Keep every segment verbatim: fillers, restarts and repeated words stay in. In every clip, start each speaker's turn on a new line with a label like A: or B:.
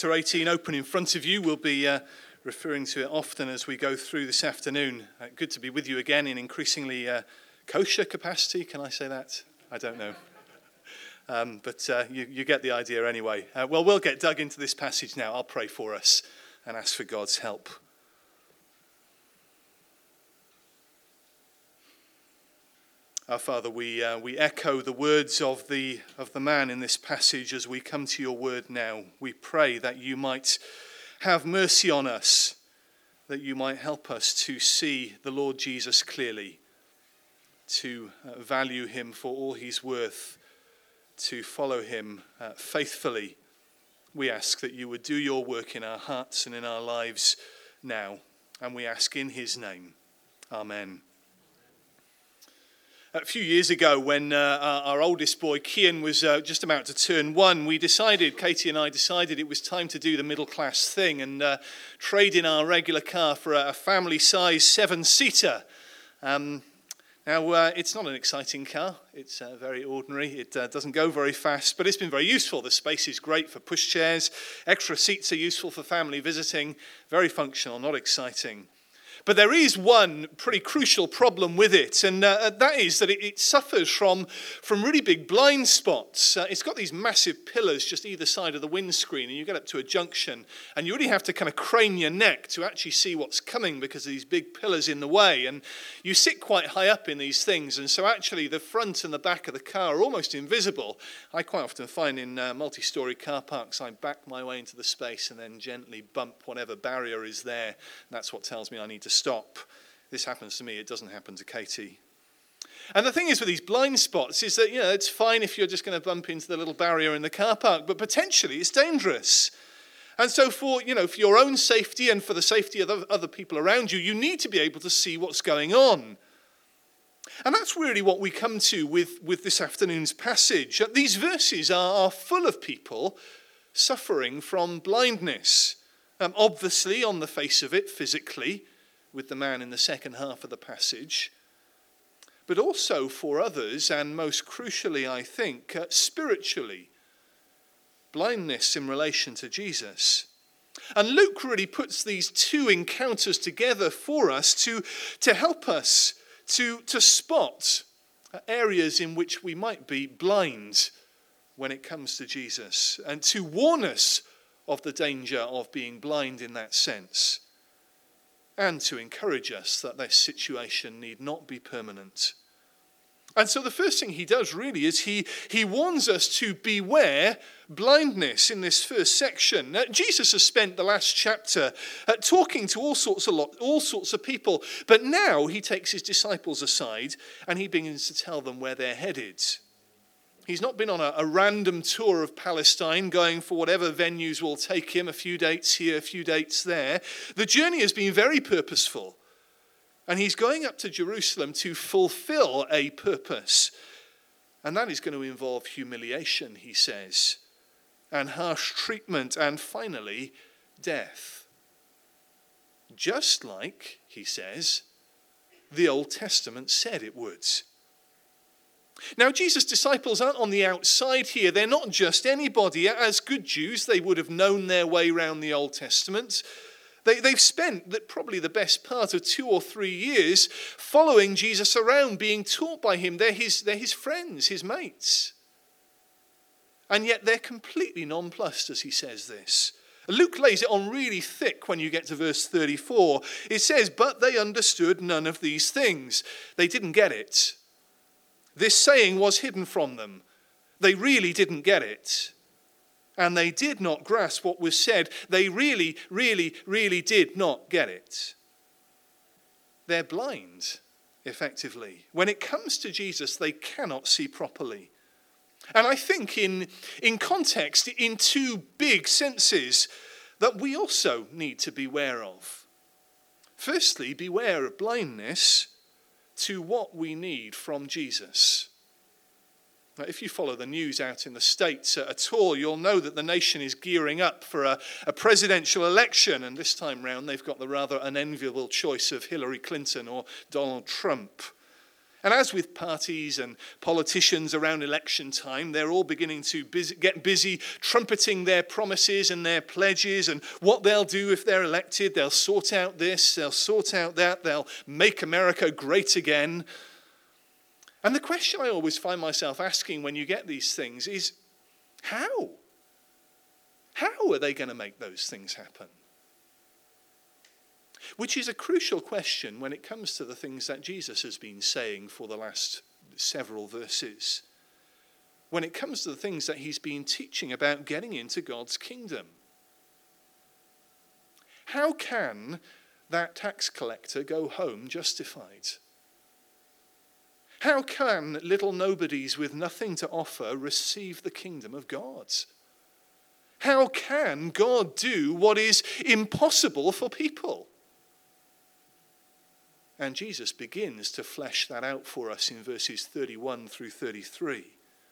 A: Chapter eighteen open in front of you. We'll be uh, referring to it often as we go through this afternoon. Uh, good to be with you again in increasingly uh, kosher capacity. Can I say that? I don't know. Um, but uh, you, you get the idea anyway. Uh, well, we'll get dug into this passage now. I'll pray for us and ask for God's help. Our Father, we uh, we echo the words of the of the man in this passage as we come to your word now. We pray that you might have mercy on us, that you might help us to see the Lord Jesus clearly, to uh, value him for all he's worth, to follow him uh, faithfully. We ask that you would do your work in our hearts and in our lives now, and we ask in his name. Amen. A few years ago, when uh, our, our oldest boy, Kian, was uh, just about to turn one, we decided, Katie and I decided it was time to do the middle class thing and uh, trade in our regular car for a, a family-size seven-seater. Um, now, uh, it's not an exciting car. It's uh, very ordinary. It uh, doesn't go very fast, but it's been very useful. The space is great for pushchairs. Extra seats are useful for family visiting. Very functional, not exciting. But there is one pretty crucial problem with it, and uh, that is that it, it suffers from, from really big blind spots. Uh, it's got these massive pillars just either side of the windscreen, and you get up to a junction, and you really have to kind of crane your neck to actually see what's coming because of these big pillars in the way. And you sit quite high up in these things, and so actually the front and the back of the car are almost invisible. I quite often find in uh, multi-storey car parks, I back my way into the space and then gently bump whatever barrier is there. And that's what tells me I need to stop. This happens to me, it doesn't happen to Katie. And the thing is with these blind spots is that, you know, it's fine if you're just going to bump into the little barrier in the car park, but potentially it's dangerous. And so for, you know, for your own safety and for the safety of other people around you, you need to be able to see what's going on. And that's really what we come to with, with this afternoon's passage. These verses are, are full of people suffering from blindness. Um, obviously, on the face of it, physically, with the man in the second half of the passage, but also for others, and most crucially, I think, uh, spiritually, blindness in relation to Jesus. And Luke really puts these two encounters together for us to, to help us to, to spot areas in which we might be blind when it comes to Jesus, and to warn us of the danger of being blind in that sense, and to encourage us that this situation need not be permanent. And so the first thing he does really is he, he warns us to beware blindness in this first section. Now, Jesus has spent the last chapter uh, talking to all sorts of lot, all sorts of people, but now he takes his disciples aside and he begins to tell them where they're headed. He's not been on a, a random tour of Palestine, going for whatever venues will take him, a few dates here, a few dates there. The journey has been very purposeful. And he's going up to Jerusalem to fulfill a purpose. And that is going to involve humiliation, he says, and harsh treatment, and finally, death. Just like, he says, the Old Testament said it would. Now, Jesus' disciples aren't on the outside here. They're not just anybody. As good Jews, they would have known their way around the Old Testament. They, they've spent the, probably the best part of two or three years following Jesus around, being taught by him. They're his, they're his friends, his mates. And yet they're completely nonplussed as he says this. Luke lays it on really thick when you get to verse thirty-four. It says, but they understood none of these things. They didn't get it. This saying was hidden from them. They really didn't get it. And they did not grasp what was said. They really, really, really did not get it. They're blind, effectively. When it comes to Jesus, they cannot see properly. And I think in, in context, in two big senses, that we also need to beware of. Firstly, beware of blindness to what we need from Jesus. Now, if you follow the news out in the States at all, you'll know that the nation is gearing up for a, a presidential election, and this time round they've got the rather unenviable choice of Hillary Clinton or Donald Trump. And as with parties and politicians around election time, they're all beginning to busy, get busy trumpeting their promises and their pledges and what they'll do if they're elected. They'll sort out this, they'll sort out that, they'll make America great again. And the question I always find myself asking when you get these things is, how? How are they going to make those things happen? Which is a crucial question when it comes to the things that Jesus has been saying for the last several verses. When it comes to the things that he's been teaching about getting into God's kingdom. How can that tax collector go home justified? How can little nobodies with nothing to offer receive the kingdom of God? How can God do what is impossible for people? And Jesus begins to flesh that out for us in verses thirty-one through thirty-three.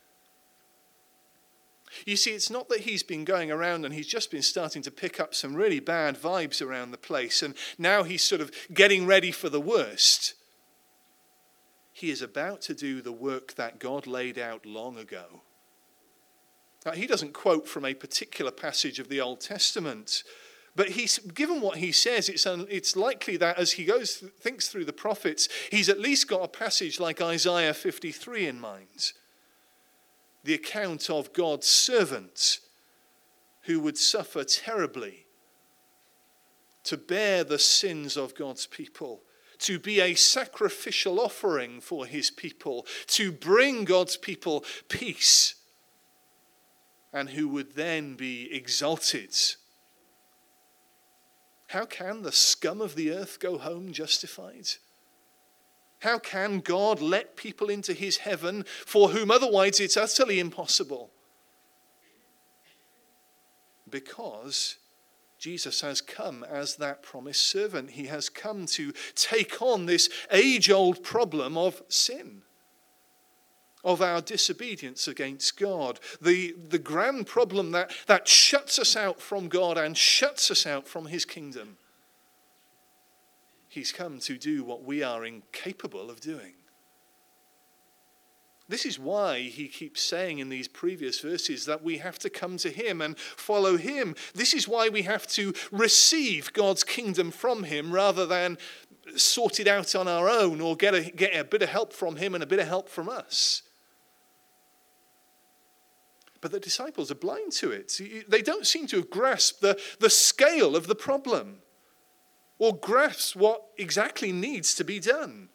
A: You see, it's not that he's been going around and he's just been starting to pick up some really bad vibes around the place, and now he's sort of getting ready for the worst. He is about to do the work that God laid out long ago. Now, he doesn't quote from a particular passage of the Old Testament, but he's, given what he says, it's, un, it's likely that as he goes thinks through the prophets, he's at least got a passage like Isaiah fifty-three in mind. The account of God's servant who would suffer terribly to bear the sins of God's people, to be a sacrificial offering for his people, to bring God's people peace, and who would then be exalted. How can the scum of the earth go home justified? How can God let people into his heaven for whom otherwise it's utterly impossible? Because Jesus has come as that promised servant. He has come to take on this age-old problem of sin, of our disobedience against God, the, the grand problem that, that shuts us out from God and shuts us out from his kingdom. He's come to do what we are incapable of doing. This is why he keeps saying in these previous verses that we have to come to him and follow him. This is why we have to receive God's kingdom from him rather than sort it out on our own or get a, get a bit of help from him and a bit of help from us. But the disciples are blind to it. They don't seem to have grasped the, the scale of the problem or grasp what exactly needs to be done.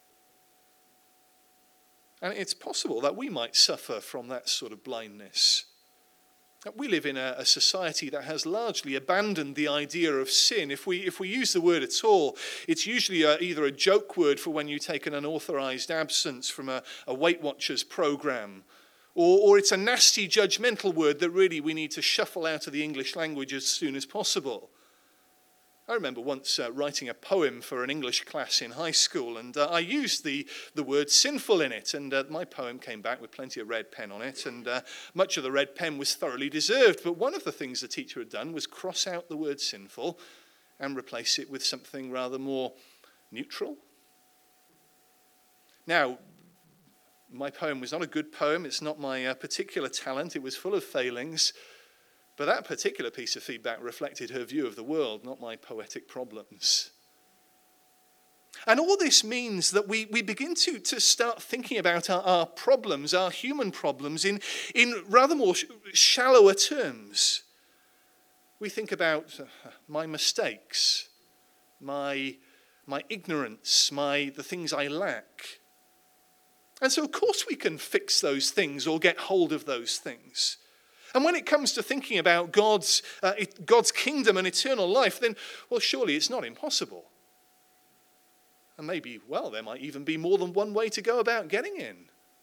A: And it's possible that we might suffer from that sort of blindness. We live in a, a society that has largely abandoned the idea of sin. If we if we use the word at all, it's usually a, either a joke word for when you take an unauthorized absence from a, a Weight Watchers program, or, or it's a nasty judgmental word that really we need to shuffle out of the English language as soon as possible. I remember once uh, writing a poem for an English class in high school, and uh, I used the, the word sinful in it, and uh, my poem came back with plenty of red pen on it, and uh, much of the red pen was thoroughly deserved, but one of the things the teacher had done was cross out the word sinful and replace it with something rather more neutral. Now, my poem was not a good poem, it's not my uh, particular talent, it was full of failings, but that particular piece of feedback reflected her view of the world, not my poetic problems. And all this means that we, we begin to, to start thinking about our, our problems, our human problems, in, in rather more sh- shallower terms. We think about uh, my mistakes, my, my ignorance, my the things I lack. And so, of course, we can fix those things or get hold of those things. And when it comes to thinking about God's, uh, God's kingdom and eternal life, then, well, surely it's not impossible. And maybe, well, there might even be more than one way to go about getting in.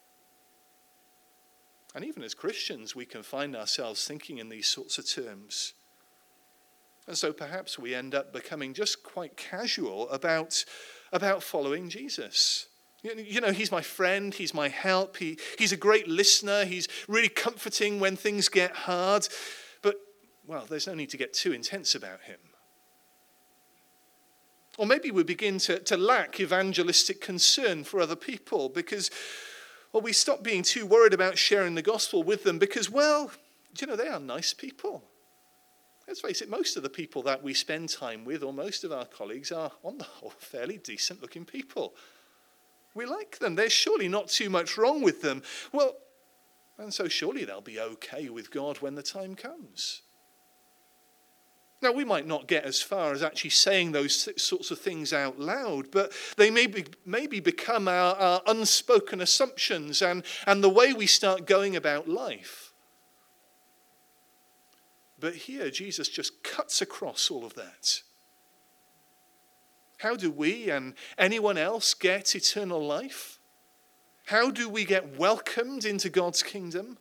A: And even as Christians, we can find ourselves thinking in these sorts of terms. And so perhaps we end up becoming just quite casual about, about following Jesus. You know, he's my friend, he's my help, he, he's a great listener, he's really comforting when things get hard. But, well, there's no need to get too intense about him. Or maybe we begin to, to lack evangelistic concern for other people because, well, we stop being too worried about sharing the gospel with them because, well, you know, they are nice people. Let's face it, most of the people that we spend time with, or most of our colleagues, are, on the whole, fairly decent-looking people. We like them. There's surely not too much wrong with them. Well, and so surely they'll be okay with God when the time comes. Now, we might not get as far as actually saying those sorts of things out loud, but they may be, maybe become our, our unspoken assumptions and, and the way we start going about life. But here, Jesus just cuts across all of that. How do we and anyone else get eternal life? How do we get welcomed into God's kingdom?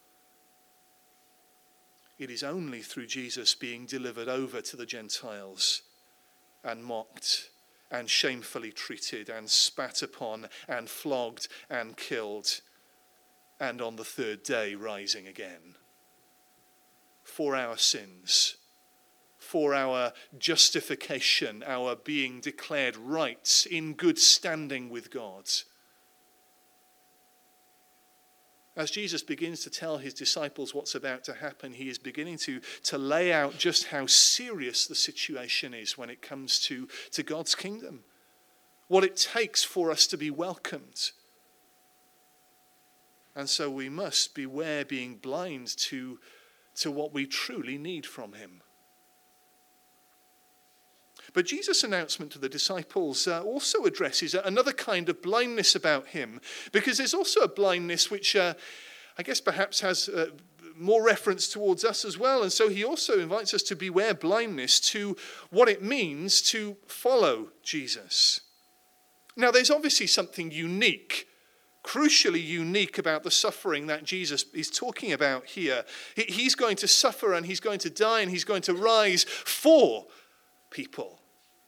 A: It is only through Jesus being delivered over to the Gentiles and mocked and shamefully treated and spat upon and flogged and killed and on the third day rising again. For our sins, for our justification, our being declared right in good standing with God. As Jesus begins to tell his disciples what's about to happen, he is beginning to, to lay out just how serious the situation is when it comes to, to God's kingdom. What it takes for us to be welcomed. And so we must beware being blind to, to what we truly need from him. But Jesus' announcement to the disciples uh, also addresses another kind of blindness about him, because there's also a blindness which uh, I guess perhaps has uh, more reference towards us as well. And so he also invites us to beware blindness to what it means to follow Jesus. Now, there's obviously something unique, crucially unique about the suffering that Jesus is talking about here. He's going to suffer and he's going to die and he's going to rise for people.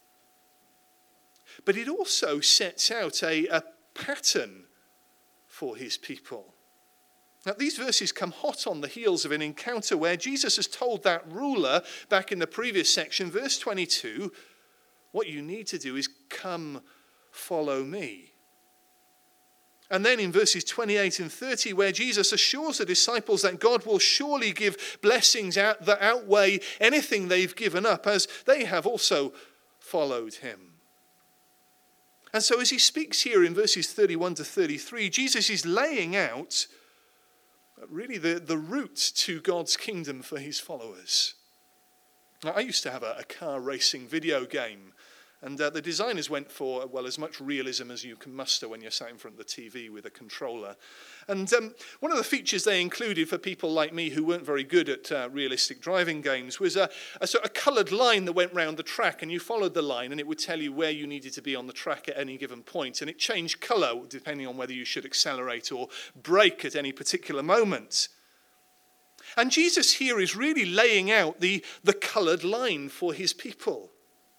A: But it also sets out a, a pattern for his people. Now, these verses come hot on the heels of an encounter where Jesus has told that ruler back in the previous section, verse twenty-two, what you need to do is come follow me. And then in verses twenty-eight and thirty, where Jesus assures the disciples that God will surely give blessings out that outweigh anything they've given up, as they have also followed him. And so as he speaks here in verses thirty-one to thirty-three, Jesus is laying out really the, the route to God's kingdom for his followers. Now, I used to have a, a car racing video game. And uh, the designers went for, well, as much realism as you can muster when you're sat in front of the T V with a controller. And um, one of the features they included for people like me who weren't very good at uh, realistic driving games was a, a sort of coloured line that went round the track, and you followed the line and it would tell you where you needed to be on the track at any given point. And it changed colour depending on whether you should accelerate or brake at any particular moment. And Jesus here is really laying out the, the coloured line for his people.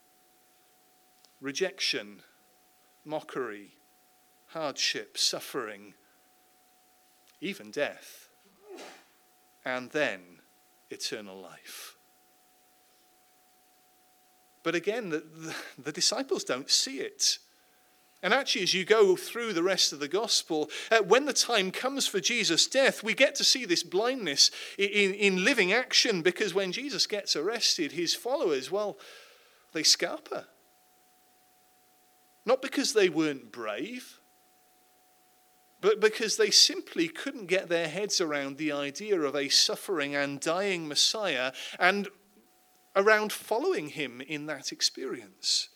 A: Rejection, mockery, hardship, suffering, even death, and then eternal life. But again, the, the, the disciples don't see it. And actually, as you go through the rest of the gospel, uh, when the time comes for Jesus' death, we get to see this blindness in, in, in living action, because when Jesus gets arrested, his followers, well, they scarper. Not because they weren't brave, but because they simply couldn't get their heads around the idea of a suffering and dying Messiah and around following him in that experience.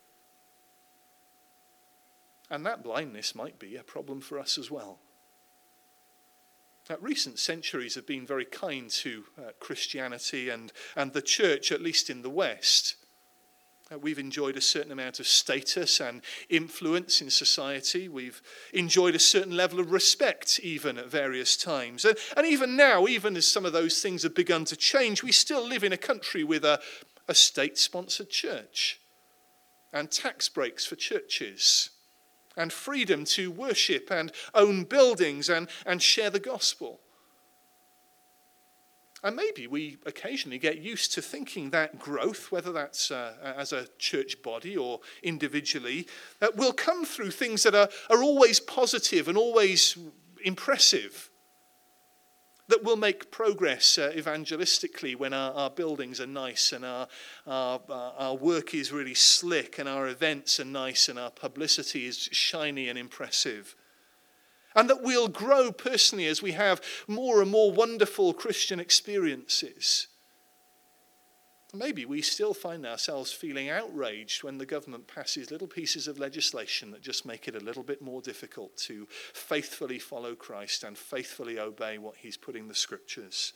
A: And that blindness might be a problem for us as well. Now, recent centuries have been very kind to uh, Christianity and, and the church, at least in the West. Uh, we've enjoyed a certain amount of status and influence in society. We've enjoyed a certain level of respect even at various times. And, and even now, even as some of those things have begun to change, we still live in a country with a, a state-sponsored church and tax breaks for churches and freedom to worship and own buildings and, and share the gospel. And maybe we occasionally get used to thinking that growth, whether that's uh, as a church body or individually, uh, will come through things that are, are always positive and always impressive. That will make progress uh, evangelistically when our, our buildings are nice and our, our, our work is really slick and our events are nice and our publicity is shiny and impressive. And that we'll grow personally as we have more and more wonderful Christian experiences. Maybe we still find ourselves feeling outraged when the government passes little pieces of legislation that just make it a little bit more difficult to faithfully follow Christ and faithfully obey what he's put in the scriptures.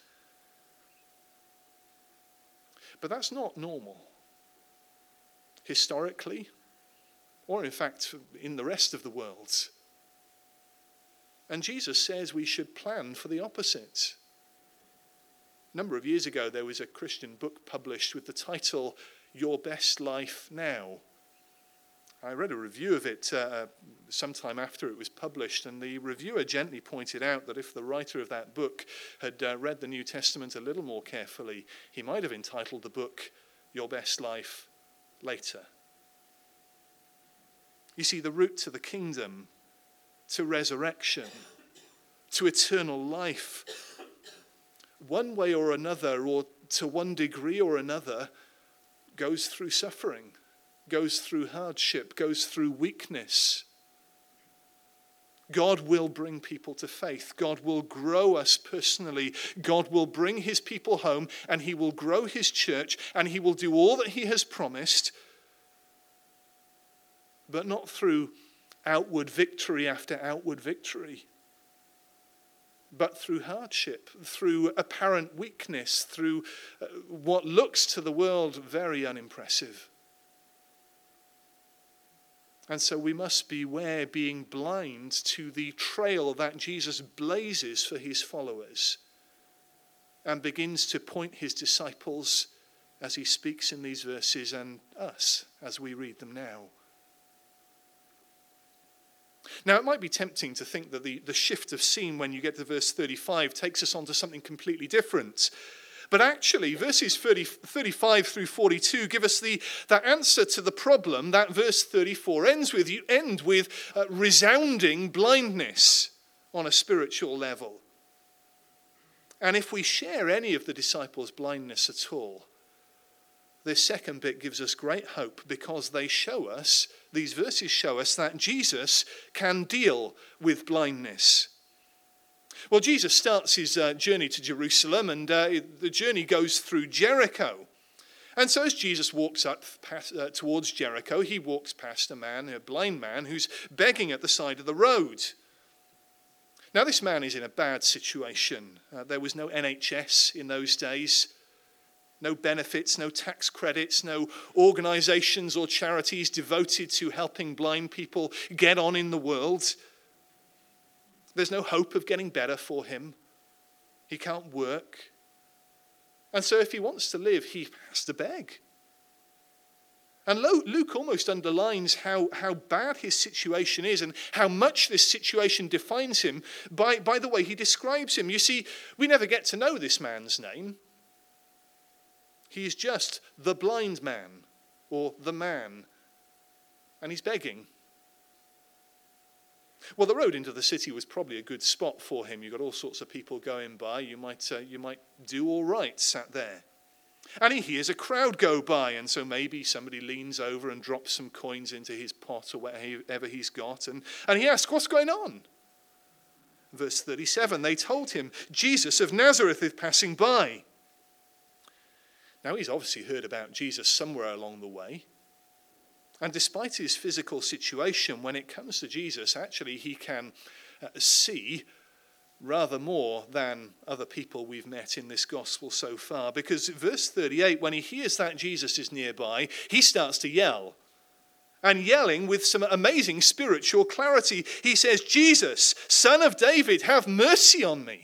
A: But that's not normal. Historically, or in fact in the rest of the world. And Jesus says we should plan for the opposite. A number of years ago, there was a Christian book published with the title, Your Best Life Now. I read a review of it uh, sometime after it was published, and the reviewer gently pointed out that if the writer of that book had uh, read the New Testament a little more carefully, he might have entitled the book, Your Best Life Later. You see, the route to the kingdom, to resurrection, to eternal life, one way or another, or to one degree or another, goes through suffering, goes through hardship, goes through weakness. God will bring people to faith. God will grow us personally. God will bring his people home, and he will grow his church, and he will do all that he has promised, but not through outward victory after outward victory, but through hardship, through apparent weakness, through uh, what looks to the world very unimpressive. And so we must beware being blind to the trail that Jesus blazes for his followers and begins to point his disciples as he speaks in these verses, and us as we read them now. Now, it might be tempting to think that the, the shift of scene when you get to verse thirty-five takes us on to something completely different. But actually, verses thirty, thirty-five through forty-two give us the, the answer to the problem that verse thirty-four ends with. You end with uh, resounding blindness on a spiritual level. And if we share any of the disciples' blindness at all, this second bit gives us great hope, because they show us, these verses show us, that Jesus can deal with blindness. Well, Jesus starts his uh, journey to Jerusalem, and uh, the journey goes through Jericho. And so as Jesus walks up past, uh, towards Jericho, he walks past a man, a blind man, who's begging at the side of the road. Now, this man is in a bad situation. Uh, there was no N H S in those days. No benefits, no tax credits, no organizations or charities devoted to helping blind people get on in the world. There's no hope of getting better for him. He can't work. And so if he wants to live, he has to beg. And Luke almost underlines how, how bad his situation is and how much this situation defines him by, by the way he describes him. You see, we never get to know this man's name. He's just the blind man, or the man, and he's begging. Well, the road into the city was probably a good spot for him. You've got all sorts of people going by. You might, uh, you might do all right sat there. And he hears a crowd go by, and so maybe somebody leans over and drops some coins into his pot or whatever he's got, and, and he asks, what's going on? Verse thirty-seven, they told him, Jesus of Nazareth is passing by. Now, he's obviously heard about Jesus somewhere along the way. And despite his physical situation, when it comes to Jesus, actually he can uh, see rather more than other people we've met in this gospel so far. Because verse thirty-eight, when he hears that Jesus is nearby, he starts to yell. And yelling with some amazing spiritual clarity, he says, Jesus, Son of David, have mercy on me.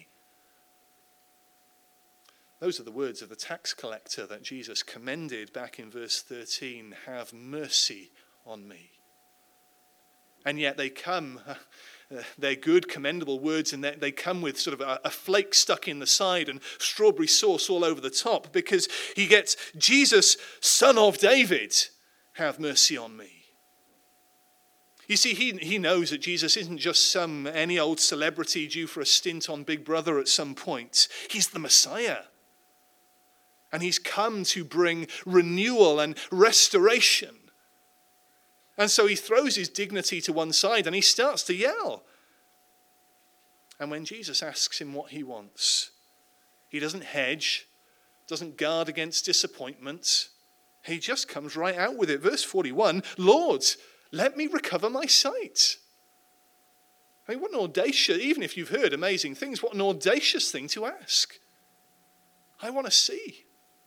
A: Those are the words of the tax collector that Jesus commended back in verse thirteen, have mercy on me. And yet they come uh, they're good, commendable words, and they, they come with sort of a, a flake stuck in the side and strawberry sauce all over the top, because he gets, Jesus, Son of David, have mercy on me. You see, he, he knows that Jesus isn't just some any old celebrity due for a stint on Big Brother at some point. He's the Messiah. And he's come to bring renewal and restoration. And so he throws his dignity to one side and he starts to yell. And when Jesus asks him what he wants, he doesn't hedge, doesn't guard against disappointment. He just comes right out with it. Verse forty-one, Lord, let me recover my sight. I mean, what an audacious, even if you've heard amazing things, what an audacious thing to ask. I want to see.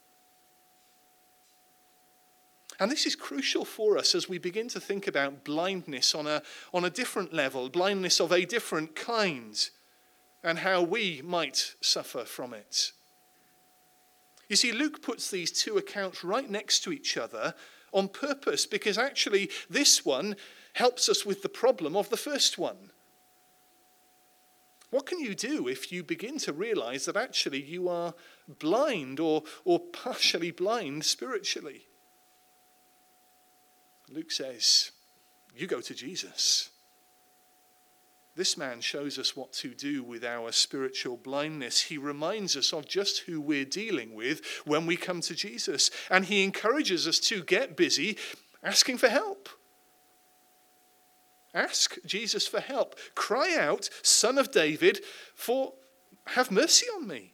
A: And this is crucial for us as we begin to think about blindness on a, on a different level, blindness of a different kind, and how we might suffer from it. You see, Luke puts these two accounts right next to each other on purpose, because actually this one helps us with the problem of the first one. What can you do if you begin to realize that actually you are blind or, or partially blind spiritually? Luke says, you go to Jesus. This man shows us what to do with our spiritual blindness. He reminds us of just who we're dealing with when we come to Jesus. And he encourages us to get busy asking for help. Ask Jesus for help. Cry out, Son of David, for have mercy on me.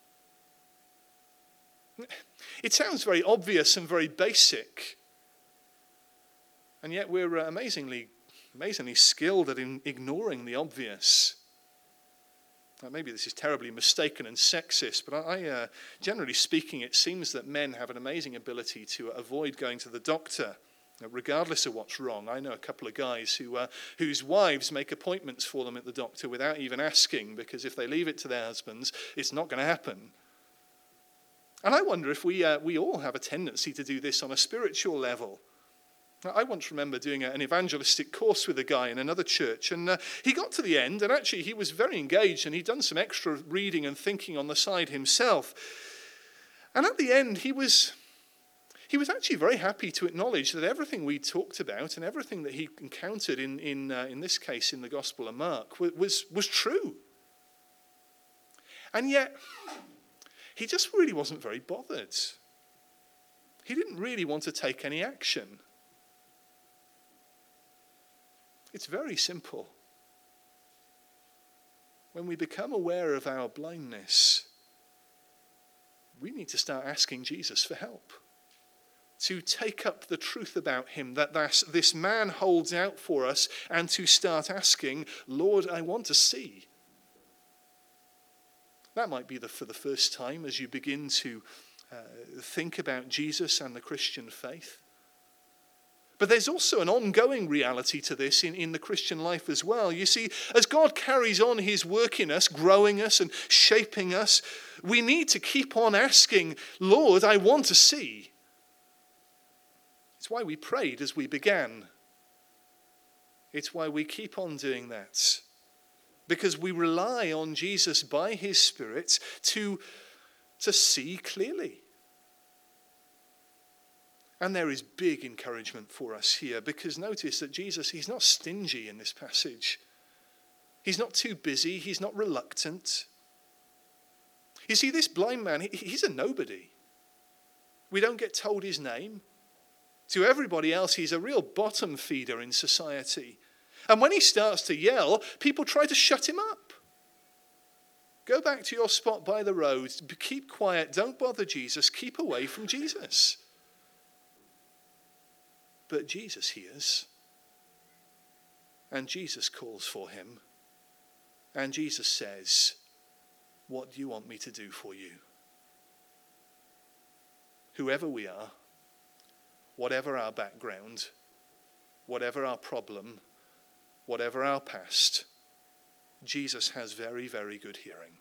A: It sounds very obvious and very basic. And yet we're amazingly, amazingly skilled at in ignoring the obvious. Now, maybe this is terribly mistaken and sexist, but I, uh, generally speaking, it seems that men have an amazing ability to avoid going to the doctor, regardless of what's wrong. I know a couple of guys who uh, whose wives make appointments for them at the doctor without even asking, because if they leave it to their husbands, it's not going to happen. And I wonder if we uh, we all have a tendency to do this on a spiritual level. I once remember doing an evangelistic course with a guy in another church, and uh, he got to the end, and actually he was very engaged, and he'd done some extra reading and thinking on the side himself. And at the end, he was he was actually very happy to acknowledge that everything we talked about and everything that he encountered in in uh, in this case in the Gospel of Mark was was true. And yet, he just really wasn't very bothered. He didn't really want to take any action. It's very simple. When we become aware of our blindness, we need to start asking Jesus for help. To take up the truth about him that this man holds out for us, and to start asking, Lord, I want to see. That might be the, for the first time as you begin to uh, think about Jesus and the Christian faith. But there's also an ongoing reality to this in, in the Christian life as well. You see, as God carries on his work in us, growing us and shaping us, we need to keep on asking, Lord, I want to see. It's why we prayed as we began. It's why we keep on doing that. Because we rely on Jesus by his Spirit to, to see clearly. And there is big encouragement for us here, because notice that Jesus, he's not stingy in this passage. He's not too busy. He's not reluctant. You see, this blind man, he's a nobody. We don't get told his name. To everybody else, he's a real bottom feeder in society. And when he starts to yell, people try to shut him up. Go back to your spot by the road. Keep quiet. Don't bother Jesus. Keep away from Jesus. But Jesus hears, and Jesus calls for him, and Jesus says, what do you want me to do for you? Whoever we are, whatever our background, whatever our problem, whatever our past, Jesus has very, very good hearing.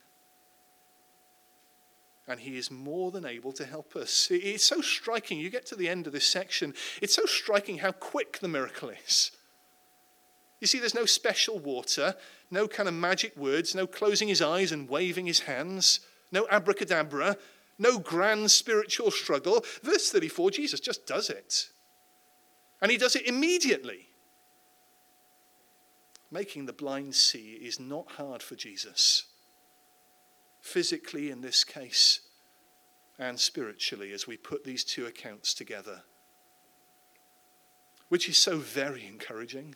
A: And he is more than able to help us. It's so striking. You get to the end of this section. It's so striking how quick the miracle is. You see, there's no special water, no kind of magic words, no closing his eyes and waving his hands, no abracadabra, no grand spiritual struggle. Verse thirty-four, Jesus just does it. And he does it immediately. Making the blind see is not hard for Jesus. Physically in this case, and spiritually as we put these two accounts together. Which is so very encouraging.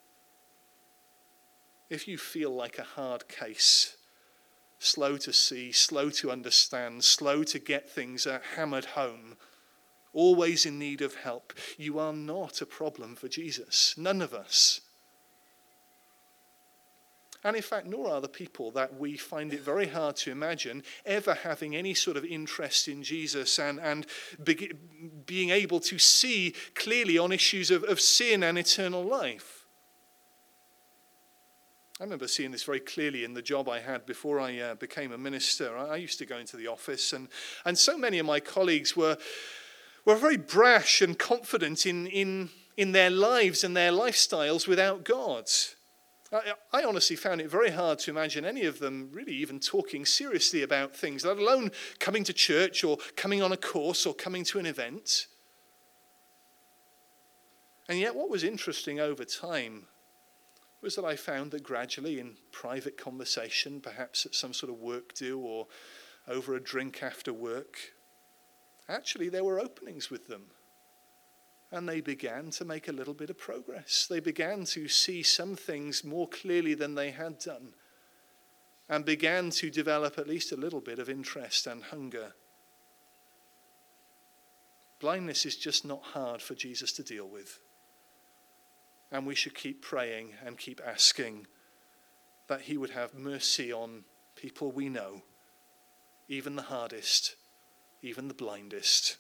A: If you feel like a hard case, slow to see, slow to understand, slow to get things uh, hammered home, always in need of help, you are not a problem for Jesus. None of us. And in fact, nor are the people that we find it very hard to imagine ever having any sort of interest in Jesus and, and be, being able to see clearly on issues of, of sin and eternal life. I remember seeing this very clearly in the job I had before I uh, became a minister. I, I used to go into the office, and, and so many of my colleagues were, were very brash and confident in, in, in their lives and their lifestyles without God. I honestly found it very hard to imagine any of them really even talking seriously about things, let alone coming to church or coming on a course or coming to an event. And yet what was interesting over time was that I found that gradually in private conversation, perhaps at some sort of work do or over a drink after work, actually there were openings with them. And they began to make a little bit of progress. They began to see some things more clearly than they had done, and began to develop at least a little bit of interest and hunger. Blindness is just not hard for Jesus to deal with. And we should keep praying and keep asking that he would have mercy on people we know, even the hardest, even the blindest.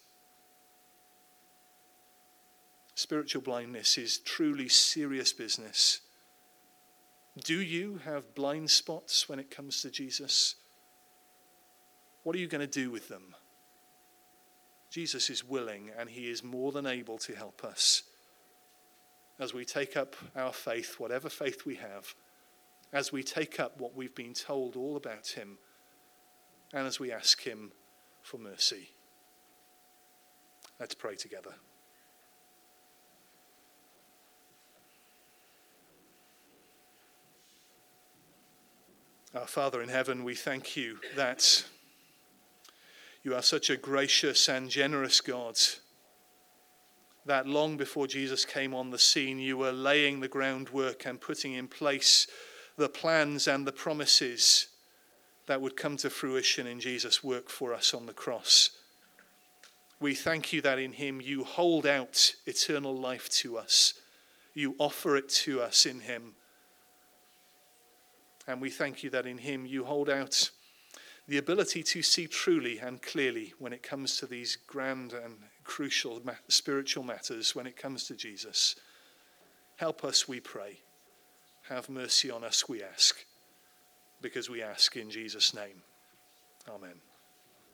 A: Spiritual blindness is truly serious business. Do you have blind spots when it comes to Jesus? What are you going to do with them? Jesus is willing, and he is more than able to help us as we take up our faith, whatever faith we have, as we take up what we've been told all about him, and as we ask him for mercy. Let's pray together. Our Father in heaven, we thank you that you are such a gracious and generous God, that long before Jesus came on the scene, you were laying the groundwork and putting in place the plans and the promises that would come to fruition in Jesus' work for us on the cross. We thank you that in him you hold out eternal life to us. You offer it to us in him. And we thank you that in him you hold out the ability to see truly and clearly when it comes to these grand and crucial ma- spiritual matters, when it comes to Jesus. Help us, we pray. Have mercy on us, we ask, because we ask in Jesus' name. Amen.